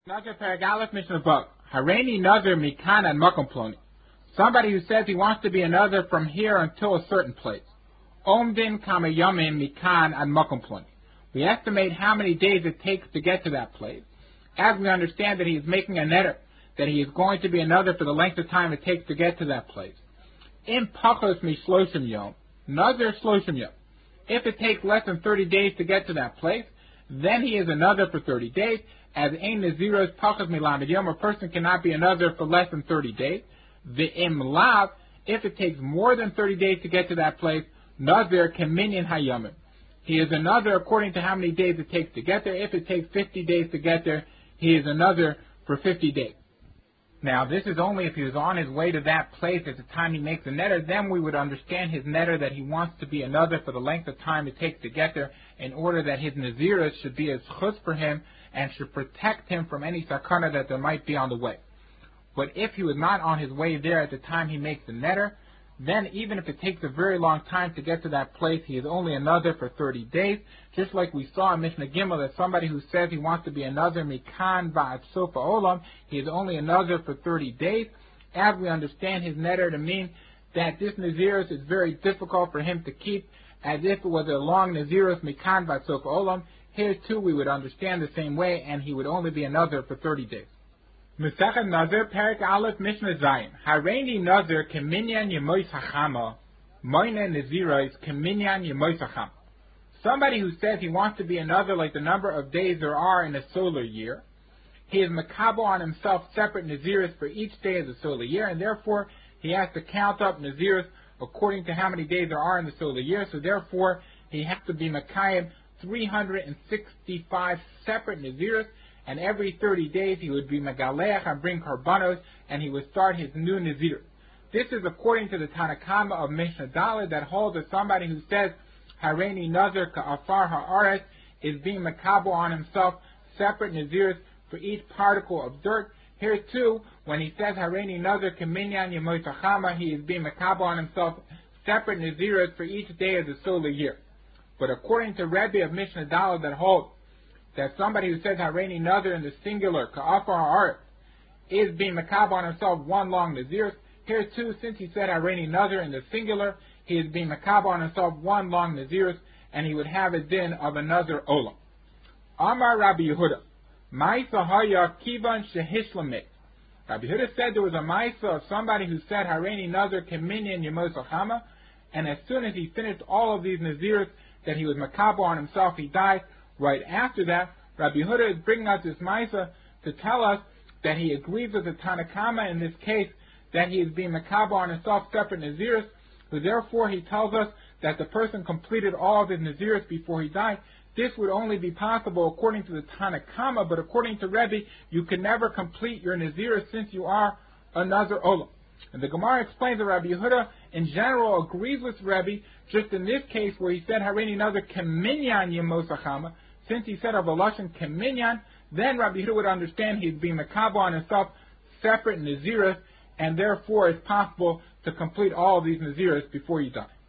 Nazir Paragalif Mishnah Bug. Hareini Nazir Mikan and Makom Ploni. Somebody who says he wants to be another from here until a certain place. Omdin Kamayamin Mikan and Makom Ploni. We estimate how many days it takes to get to that place. As we understand that he is making a netter, that he is going to be another for the length of time it takes to get to that place. Im Pachos Mishloshim Yom. Nazir Shloshim Yom. If it takes less than 30 days to get to that place, then he is another for 30 days. As Ein Naziros Pachos Milamed Yom, a person cannot be another for less than 30 days. The Im Lav, if it takes more than 30 days to get to that place, Nazir Keminyan Hayomim. He is another according to how many days it takes to get there. If it takes 50 days to get there, he is another for 50 days. Now, this is only if he was on his way to that place at the time he makes the netter. Then we would understand his netter that he wants to be another for the length of time it takes to get there, in order that his nazirus should be as chus for him and should protect him from any sakana that there might be on the way. But if he was not on his way there at the time he makes the netter, then even if it takes a very long time to get to that place, he is only another for 30 days. Just like we saw in Mishnah Gimel that somebody who says he wants to be another mikan ba'at sofa olam, he is only another for 30 days. As we understand his netter to mean that this nazirus is very difficult for him to keep, as if it was a long nazirus mikan ba'at sofa olam. Here too we would understand the same way, and he would only be another for 30 days. Mesechet Nazir, Perik Aleph, Mishnah Zayin. Hareini Nazir keminyan yemois hachama, moine naziros keminyan yemois hachama. Somebody who says he wants to be another like the number of days there are in a solar year, he is makabo on himself separate naziros for each day of the solar year, and therefore he has to count up naziros according to how many days there are in the solar year. So therefore he has to be makayim 365 separate naziros. And every 30 days he would be megaleach and bring karbanos, and he would start his new nazir. This is according to the Tanakama of Mishnah Dalet that holds that somebody who says Hareini Nazir ka'afar ha'aretz is being makabo on himself separate nazirs for each particle of dirt. Here too, when he says Hareini Nazir keminyan yemois hachama, he is being makabo on himself separate nazirs for each day of the solar year. But according to Rebbe of Mishnah Dalet that holds that somebody who says Hareini Nazir in the singular, Ka'afar Ha'aretz, is being makab on himself one long nazir. Here too, since he said Hareini Nazir in the singular, he is being makab on himself one long nazir, and he would have a din of another olam. Amar Rabbi Yehuda, Ma'isa Haya Kivan Shehishlamit. Rabbi Yehuda said there was a Ma'isa of somebody who said Hareini Nazir Keminyan Yemos Achama, and as soon as he finished all of these nazirs that he was makab on himself, he died. Right after that, Rabbi Yehuda is bringing us this Maisa to tell us that he agrees with the Tanakama in this case that he is being makaba on himself separate Naziris, so therefore he tells us that the person completed all of his Naziris before he died. This would only be possible according to the Tanakama, but according to Rebbe, you can never complete your Naziris since you are a Nazir Olam. And the Gemara explains that Rabbi Yehuda in general agrees with Rebbe, just in this case where he said Hareini Nazir keminyan yemos hachama. Since he said of a lashon keminyan, then Rabbi Yehuda would understand he'd be makabo on himself separate naziris, and therefore it's possible to complete all of these naziris before you die.